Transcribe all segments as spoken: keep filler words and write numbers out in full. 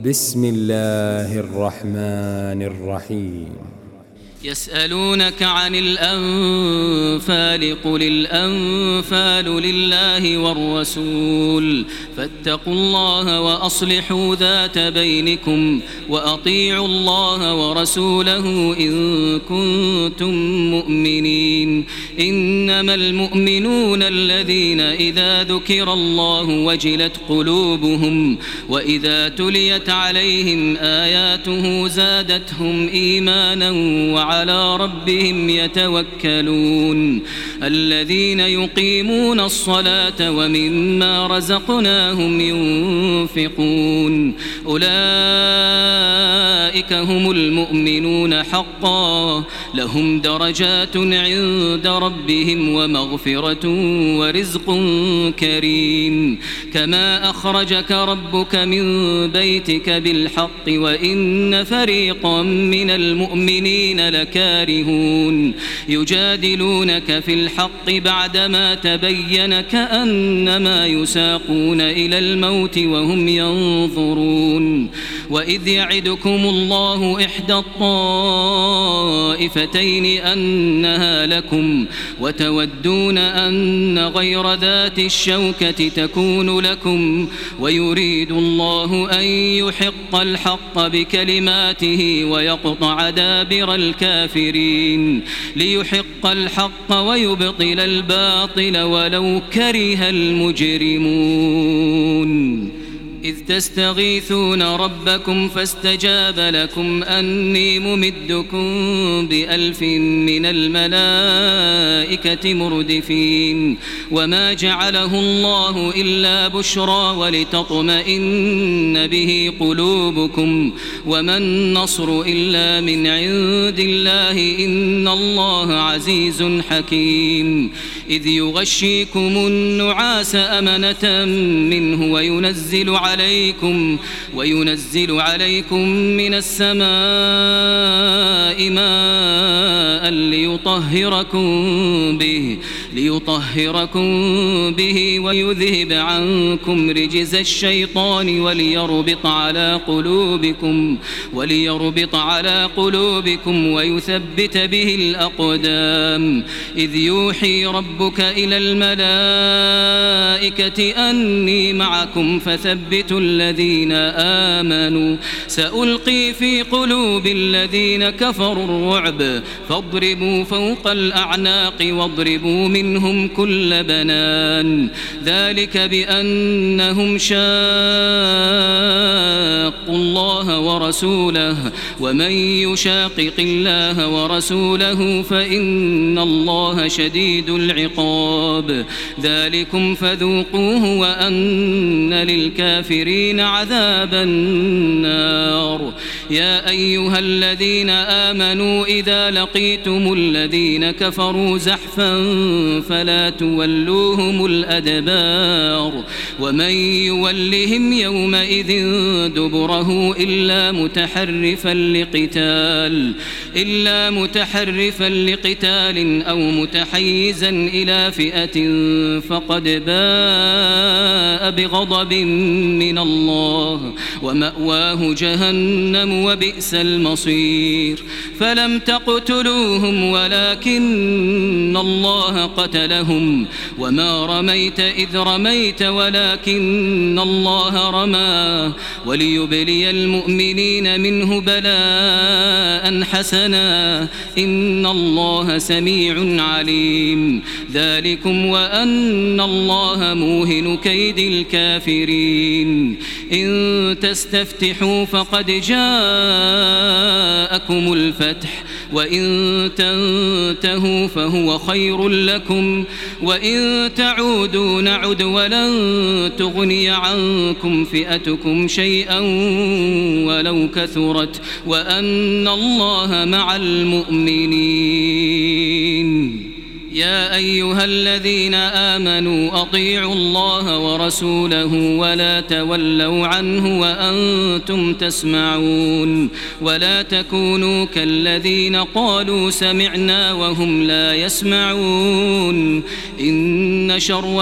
بسم الله الرحمن الرحيم. يسألونك عن الأنفال قل الأنفال لله والرسول فاتقوا الله وأصلحوا ذات بينكم وأطيعوا الله ورسوله إن كنتم مؤمنين. إنما المؤمنون الذين إذا ذكر الله وجلت قلوبهم وإذا تليت عليهم آياته زادتهم إيمانا وعلى على ربهم يتوكلون. الذين يقيمون الصلاة ومما رزقناهم ينفقون أولئك هم المؤمنون حقا لهم درجات عند ربهم ومغفرة ورزق كريم. كما أخرجك ربك من بيتك بالحق وإن فريقا من المؤمنين لكارهون يجادلونك في الحق بعدما تبين كأنما يساقون إلى الموت وهم ينظرون. وإذ يعدكم الله إحدى الطائفتين أنها لكم وتودون أن غير ذات الشوكة تكون لكم ويريد الله أن يحق الحق بكلماته ويقطع دابر الكافرين ليحق الحق ويبطل الباطل ولو كره المجرمون. إذ تستغيثون ربكم فاستجاب لكم أني ممدكم بألف من الملائكة مردفين. وما جعله الله إلا بشرى ولتطمئن به قلوبكم وما النصر إلا من عند الله إن الله عزيز حكيم. إذ يغشيكم النعاس أمنة منه وينزل عليكم وينزل عليكم من السماء ماء ليطهركم به ليطهركم به ويذهب عنكم رجز الشيطان وليربط على قلوبكم وليربط على قلوبكم ويثبت به الأقدام. إذ يوحي ربك إلى الملائكة أني معكم فثبتوا الذين آمنوا سألقي في قلوب الذين كفروا الرعب فاضربوا فوق الأعناق واضربوا منهم كل بنان. ذلك بأنهم شاقوا الله ورسوله ومن يشاقق الله ورسوله فإن الله شديد العقاب. ذلكم فذوقوه وأن للكافرين عذاب النار. يا أيها الذين آمنوا إذا لقيتم الذين كفروا زحفا فلا تولوهم الأدبار ومن يولهم يومئذ دبره إلا متحرفا لقتال إلا متحرفا لقتال أو متحيزا إلى فئة فقد باء بغضب من الله ومأواه جهنم وبئس المصير. فلم تقتلوهم ولكن الله قتلهم وما رميت إذ رميت ولكن الله رمى وليبلي المؤمنين منه بلاء حسنا إن الله سميع عليم. ذلكم وأن الله موهن كيد الكافرين. إن تستفتحوا فقد جاءكم الفتح وإن تنتهوا فهو خير لكم وإن تعودوا نعد ولن تغني عنكم فئتكم شيئا ولو كثرت وأن الله مع المؤمنين. يا أيها الذين آمنوا أطيعوا الله ورسوله ولا تولوا عنه وأنتم تسمعون ولا تكونوا كالذين قالوا سمعنا وهم لا يسمعون إن شر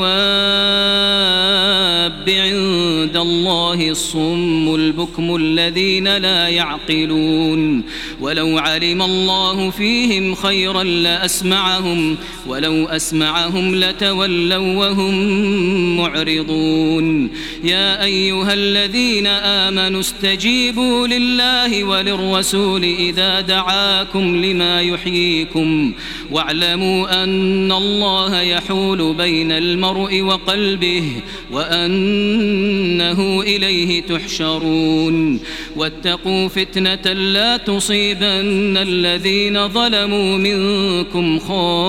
الدواب عند الله الصم البكم الذين لا يعقلون ولو علم الله فيهم خيرا لأسمعهم ولو أسمعهم لتولوا وهم معرضون يا أيها الذين آمنوا استجيبوا لله وللرسول إذا دعاكم لما يحييكم واعلموا أن الله يحول بين المرء وقلبه وأنه إليه تحشرون واتقوا فتنة لا تصيبن الذين ظلموا منكم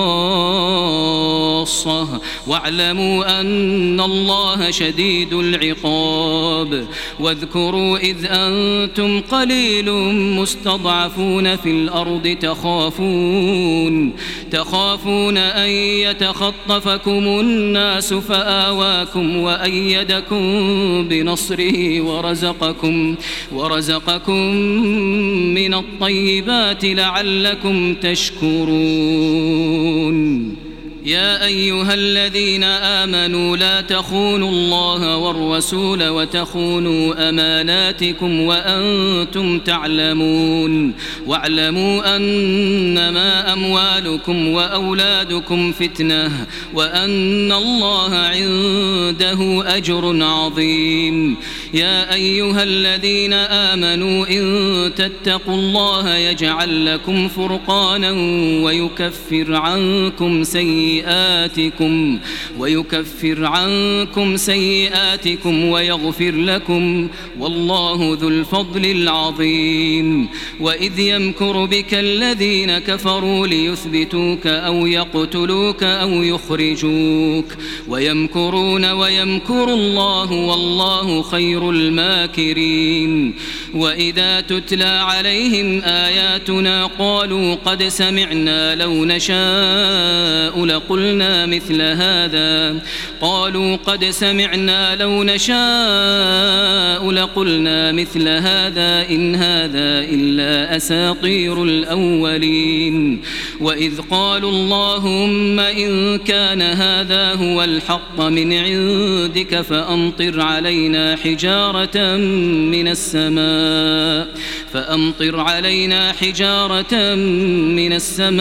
خاصة واعلموا أن الله شديد العقاب واذكروا إذ أنتم قليل مستضعفون في الأرض تخافون تخافون أن يتخطفكم الناس فآواكم وأيدكم بنصره ورزقكم ورزقكم من الطيبات لعلكم تشكرون يا أيها الذين آمنوا لا تخونوا الله والرسول وتخونوا أماناتكم وأنتم تعلمون واعلموا أنما أموالكم وأولادكم فتنة وأن الله عنده أجر عظيم يا أيها الذين آمنوا إن تتقوا الله يجعل لكم فرقانا ويكفر عنكم سيئاتكم سيئاتكم ويكفر عنكم سيئاتكم ويغفر لكم والله ذو الفضل العظيم وإذ يمكر بك الذين كفروا ليثبتوك أو يقتلوك أو يخرجوك ويمكرون ويمكر الله والله خير الماكرين وإذا تتلى عليهم آياتنا قالوا قد سمعنا لو نشاء لقلنا مثل هذا قالوا قد سمعنا لو نشاء لقلنا مثل هذا إن هذا إلا أساطير الأولين وإذ قالوا اللهم إن كان هذا هو الحق من عندك فأمطر علينا حجارة من السماء فأمطر علينا حجارة من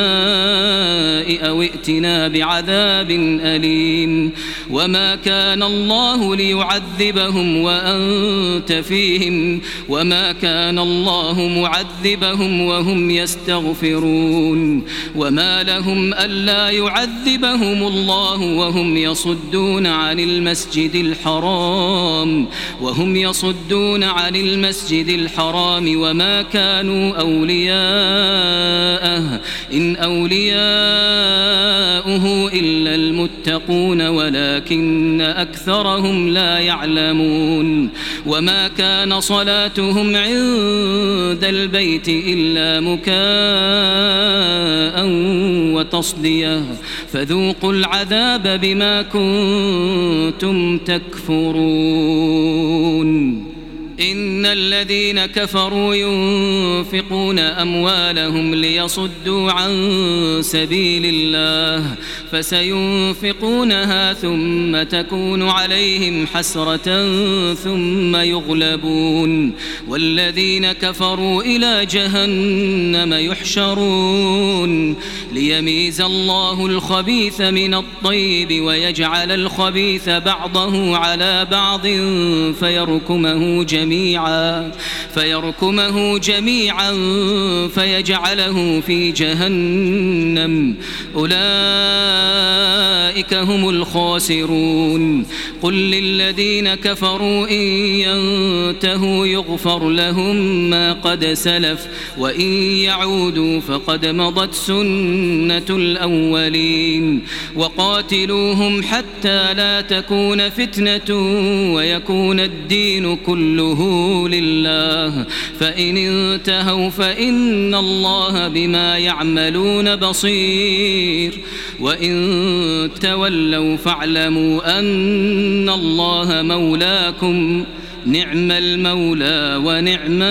السماء أو ائتنا بعذاب أليم وما كان الله ليعذبهم وأنت فيهم وما كان الله معذبهم وهم يستغفرون وما لهم ألا يعذبهم الله وهم يصدون عن المسجد الحرام وهم يصدون عن المسجد الحرام وما كانوا أولياءه إن أولياؤه إلا المتقون ولكن أكثرهم لا يعلمون وما كان صلاتهم عند البيت إلا مكاء وتصدية فذوقوا العذاب بما كنتم تكفرون إن الذين كفروا ينفقون أموالهم ليصدوا عن سبيل الله فسينفقونها ثم تكون عليهم حسرة ثم يغلبون والذين كفروا إلى جهنم يحشرون ليميز الله الخبيث من الطيب ويجعل الخبيث بعضه على بعض فيركمه جميعا جميعا فيركمه جميعا فيجعله في جهنم أولئك هم الخاسرون قل للذين كفروا إن ينتهوا يغفر لهم ما قد سلف وإن يعودوا فقد مضت سنة الأولين وقاتلوهم حتى لا تكون فتنة ويكون الدين كله حكمه لله فإن انتهوا فإن الله بما يعملون بصير وإن تولوا فاعلموا أن الله مولاكم نعم المولى ونعم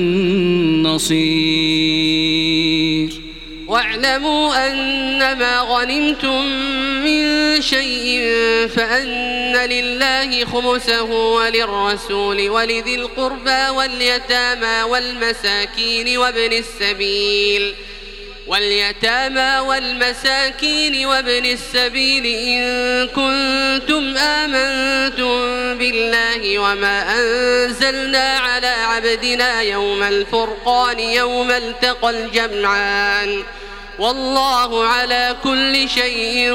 النصير. واعلموا أنما غنمتم من شيء فأن لله خمسه وللرسول ولذي القربى واليتامى والمساكين وابن السبيل واليتامى والمساكين وابن السبيل إن كنتم آمنتم بالله وما أنزلنا على عبدنا يوم الفرقان يوم التقى الجمعان والله على كل شيء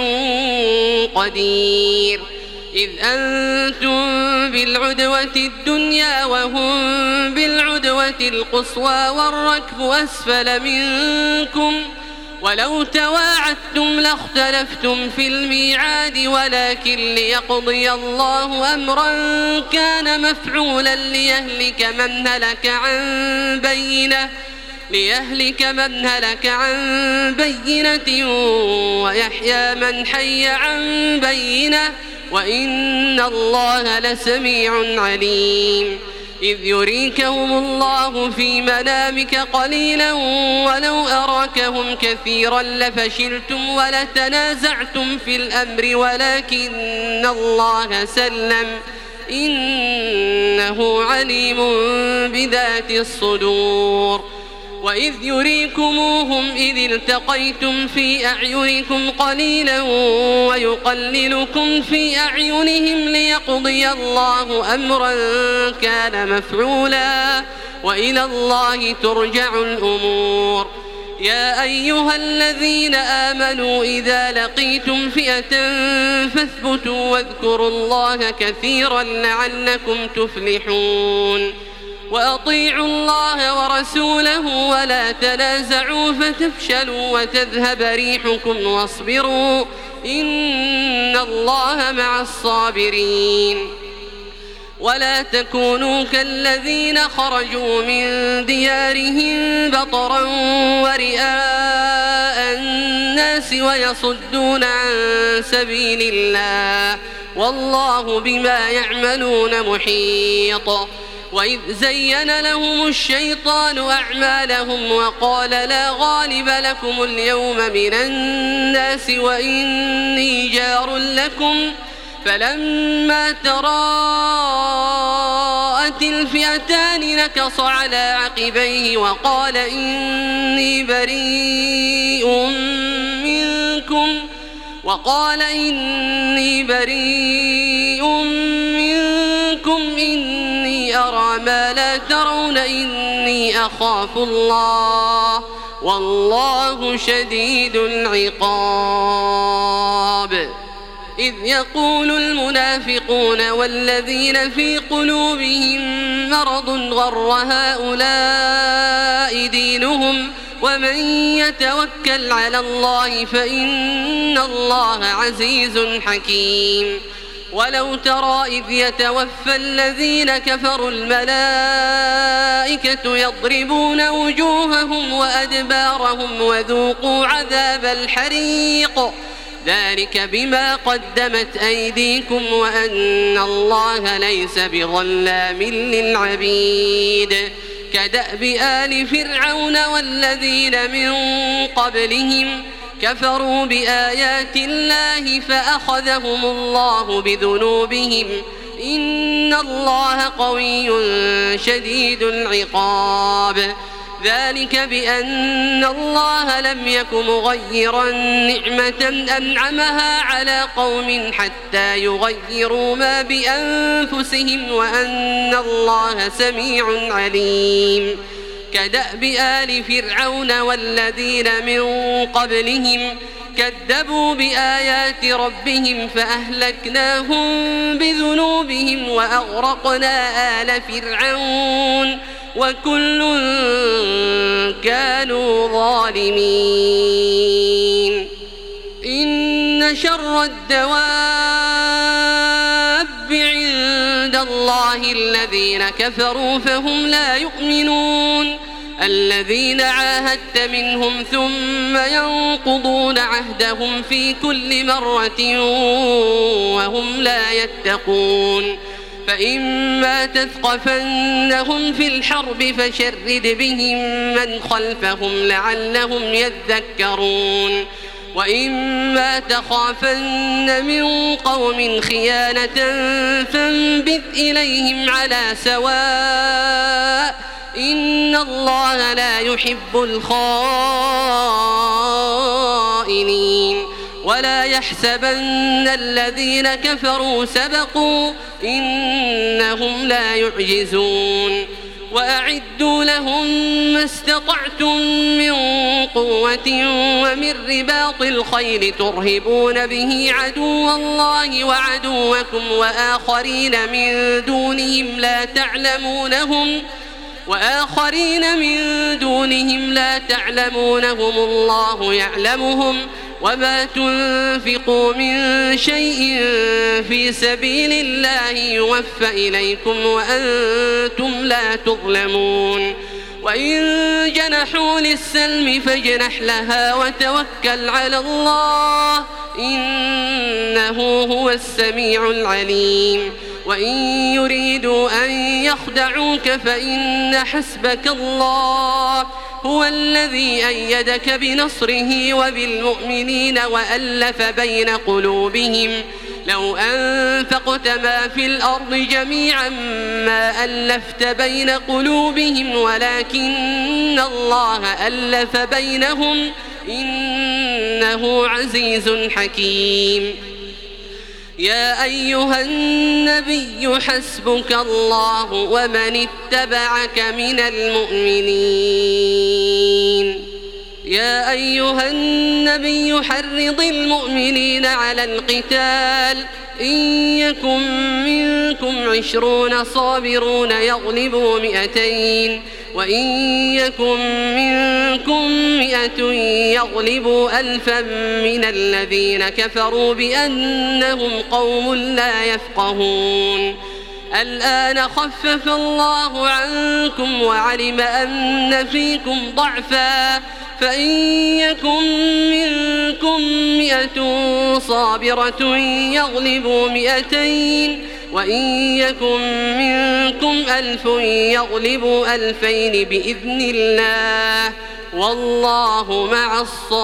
قدير. إذ أنتم بالعدوة الدنيا وهم بالعدوة القصوى والركب أسفل منكم ولو تواعدتم لاختلفتم في الميعاد ولكن ليقضي الله أمرا كان مفعولا ليهلك من هلك عن بينة ليهلك من هلك عن بينة ويحيى من حي عن بينة وإن الله لسميع عليم. إذ يريكهم الله في منامك قليلا ولو أراكهم كثيرا لفشلتم ولتنازعتم في الأمر ولكن الله سلم إنه عليم بذات الصدور. وإذ يريكموهم إذ التقيتم في أعينكم قليلا ويقللكم في أعينهم ليقضي الله أمرا كان مفعولا وإلى الله ترجع الأمور. يا أيها الذين آمنوا إذا لقيتم فئة فاثبتوا واذكروا الله كثيرا لعلكم تفلحون. وأطيعوا الله ورسوله ولا تنازعوا فتفشلوا وتذهب ريحكم واصبروا إن الله مع الصابرين. ولا تكونوا كالذين خرجوا من ديارهم بطرا ورئاء الناس ويصدون عن سبيل الله والله بما يعملون محيط. وإذ زين لهم الشيطان أعمالهم وقال لا غالب لكم اليوم من الناس وإني جار لكم فلما تراءت الفئتان نكص على عقبيه وقال إني بريء منكم وقال إني بريء منكم إني أرى ما لا ترون إني أخاف الله والله شديد العقاب. إذ يقول المنافقون والذين في قلوبهم مرض غر هؤلاء دينهم ومن يتوكل على الله فإن الله عزيز حكيم. ولو ترى إذ يتوفى الذين كفروا الملائكة يضربون وجوههم وأدبارهم وذوقوا عذاب الحريق ذلك بما قدمت أيديكم وأن الله ليس بظلام للعبيد. كدأب آل فرعون والذين من قبلهم كفروا بآيات الله فأخذهم الله بذنوبهم إن الله قوي شديد العقاب. ذلك بأن الله لم يك مغيرا نعمة أنعمها على قوم حتى يغيروا ما بأنفسهم وأن الله سميع عليم. كدأب آل فرعون والذين من قبلهم كذبوا بآيات ربهم فأهلكناهم بذنوبهم وأغرقنا آل فرعون وكل كانوا ظالمين. إن شر الدواب عند الله الذين كفروا فهم لا يؤمنون الذين عاهدت منهم ثم ينقضون عهدهم في كل مرة وهم لا يتقون فإما تثقفنهم في الحرب فشرد بهم من خلفهم لعلهم يذكرون وإما تخافن من قوم خيانة فانبذ إليهم على سواء إن الله لا يحب الخائنين ولا يحسبن الذين كفروا سبقوا إنهم لا يعجزون وأعدوا لهم ما استطعتم من قوة ومن رباط الخيل ترهبون به عدو الله وعدوكم وآخرين من دونهم لا تعلمونهم وآخرين من دونهم لا تعلمونهم الله يعلمهم وما تنفقوا من شيء في سبيل الله يوفى إليكم وأنتم لا تظلمون وإن جنحوا للسلم فاجنح لها وتوكل على الله إنه هو السميع العليم وإن يريدوا أن يخدعوك فإن حسبك الله هو الذي أيدك بنصره وبالمؤمنين وألف بين قلوبهم لو أنفقت ما في الأرض جميعا ما ألفت بين قلوبهم ولكن الله ألف بينهم إنه عزيز حكيم يا أيها النبي حسبك الله ومن اتبعك من المؤمنين يا أيها النبي حرض المؤمنين على القتال إن يكن منكم عشرون صابرون يغلبوا مئتين وإن يكن منكم مئة يغلبوا ألفا من الذين كفروا بأنهم قوم لا يفقهون الآن خفف الله عنكم وعلم أن فيكم ضعفا فإن يكن منكم مئة صابرة يغلبوا مئتين وإن يكن منكم ألف يغلبوا ألفين بإذن الله والله مع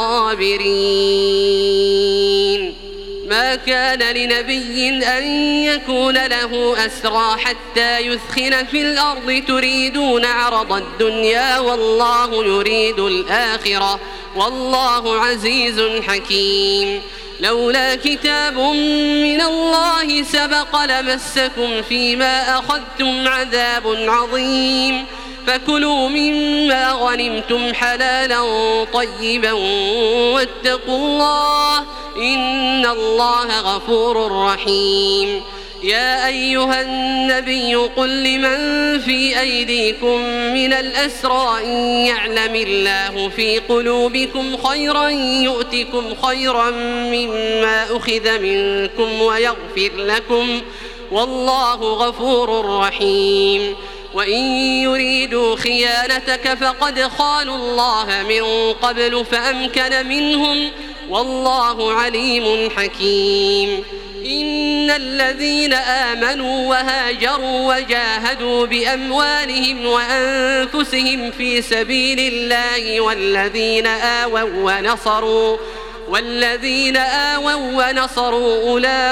الصابرين ما كان لنبي أن يكون له أسرى حتى يثخن في الأرض تريدون عرض الدنيا والله يريد الآخرة والله عزيز حكيم لولا كتاب من الله سبق لمسكم فيما أخذتم عذاب عظيم فكلوا مما غنمتم حلالا طيبا واتقوا الله إن الله غفور رحيم يا أيها النبي قل لمن في أيديكم من الأسرى إن يعلم الله في قلوبكم خيرا يؤتكم خيرا مما أخذ منكم ويغفر لكم والله غفور رحيم وإن يريدوا خيانتك فقد خانوا الله من قبل فأمكن منهم والله عليم حكيم إن الذين آمنوا وهاجروا وجاهدوا بأموالهم وأنفسهم في سبيل الله والذين آووا ونصروا والذين آووا ونصروا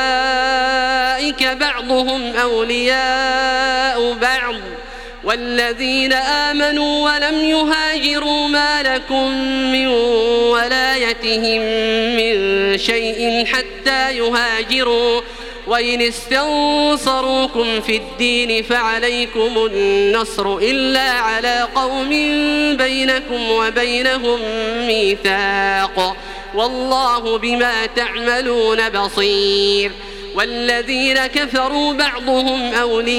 أولئك بعضهم أولياء بعض والذين آمنوا ولم يهاجروا ما لكم من ولايتهم من شيء حتى يهاجروا وإن استنصروكم في الدين فعليكم النصر إلا على قوم بينكم وبينهم ميثاق والله بما تعملون بصير والذين كفروا بعضهم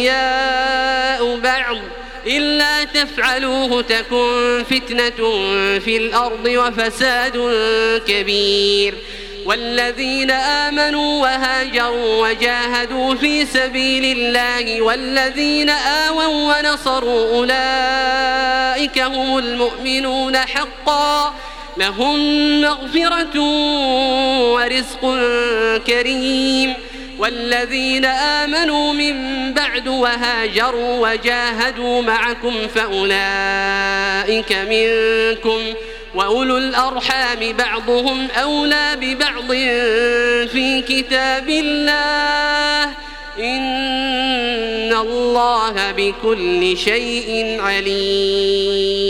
أولياء بعض إلا تفعلوه تكن فتنة في الأرض وفساد كبير والذين آمنوا وهاجروا وجاهدوا في سبيل الله والذين آووا ونصروا أولئك هم المؤمنون حقا لهم مغفرة ورزق كريم والذين آمنوا من بعد وهاجروا وجاهدوا معكم فأولئك منكم وأولو الأرحام بعضهم أولى ببعض في كتاب الله إن الله بكل شيء عليم.